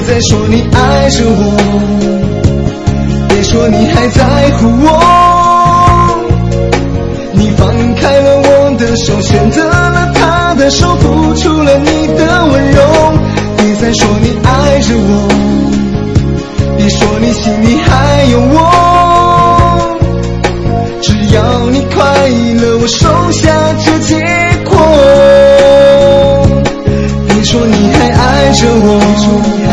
再说你爱着我，别说你还在乎我。你放开了我的手，选择了他的手，付出了你的温柔。别再说你爱着我，别说你心里还有我。只要你快乐，我收下这结果。别说你还爱着我，